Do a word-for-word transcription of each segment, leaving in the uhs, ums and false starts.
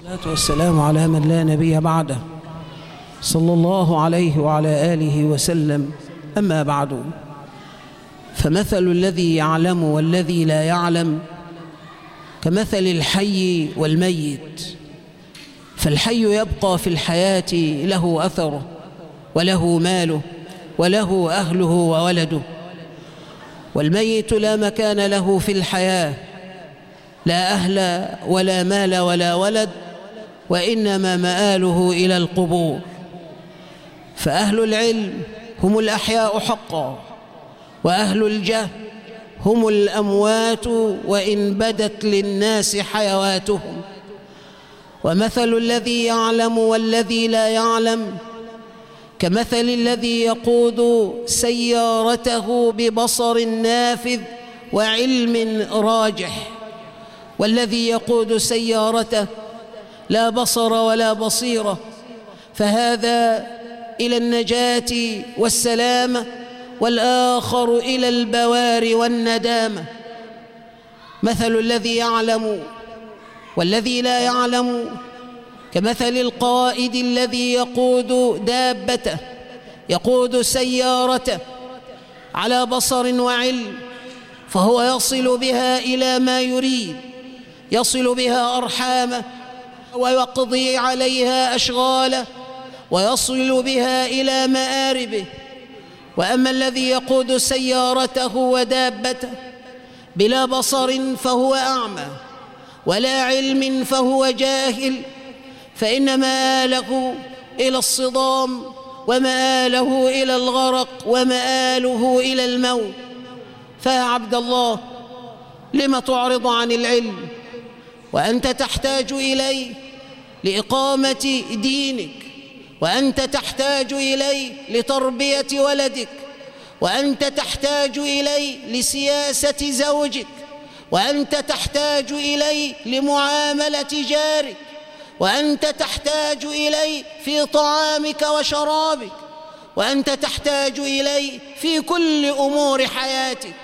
والصلاة والسلام على من لا نبي بعده صلى الله عليه وعلى آله وسلم. أما بعد، فمثل الذي يعلم والذي لا يعلم كمثل الحي والميت. فالحي يبقى في الحياة له أثره وله ماله وله أهله وولده، والميت لا مكان له في الحياة، لا أهل ولا مال ولا ولد، وإنما مآله إلى القبور. فأهل العلم هم الأحياء حقا، وأهل الجهل هم الأموات وإن بدت للناس حيواتهم. ومثل الذي يعلم والذي لا يعلم كمثل الذي يقود سيارته ببصر نافذ وعلم راجح، والذي يقود سيارته لا بصر ولا بصيرة، فهذا إلى النجاة والسلامة، والآخر إلى البوار والندامة. مثل الذي يعلم والذي لا يعلم كمثل القائد الذي يقود دابته، يقود سيارته على بصر وعلم، فهو يصل بها إلى ما يريد، يصل بها أرحامه ويقضي عليها أشغاله ويصل بها إلى مآربه. وأما الذي يقود سيارته ودابته بلا بصر فهو أعمى، ولا علم فهو جاهل، فإن مآله إلى الصدام، ومآله إلى الغرق، ومآله إلى الموت. فيا عبد الله، لم تعرض عن العلم وأنت تحتاج إليه لإقامة دينك، وأنت تحتاج إليه لتربية ولدك، وأنت تحتاج إليه لسياسة زوجك، وأنت تحتاج إليه لمعاملة جارك، وأنت تحتاج إليه في طعامك وشرابك، وأنت تحتاج إليه في كل أمور حياتك.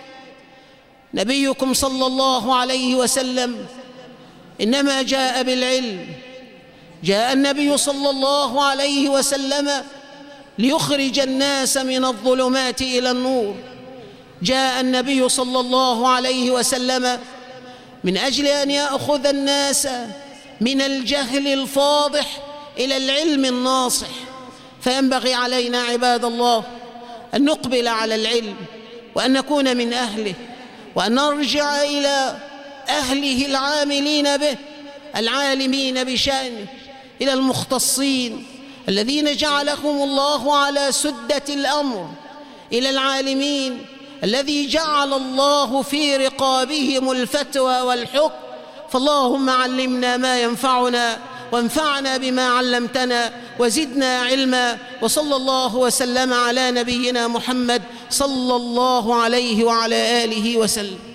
نبيكم صلى الله عليه وسلم إنما جاء بالعلم. جاء النبي صلى الله عليه وسلم ليخرج الناس من الظلمات إلى النور. جاء النبي صلى الله عليه وسلم من أجل أن يأخذ الناس من الجهل الفاضح إلى العلم الناصح. فينبغي علينا عباد الله أن نقبل على العلم، وأن نكون من أهله، وأن نرجع إلى أهله العاملين به، العالمين بشأنه، إلى المختصين الذين جعلهم الله على سدة الأمر، إلى العالمين الذي جعل الله في رقابهم الفتوى والحكم. فاللهم علمنا ما ينفعنا، وانفعنا بما علمتنا، وزدنا علما. وصلى الله وسلم على نبينا محمد صلى الله عليه وعلى آله وسلم.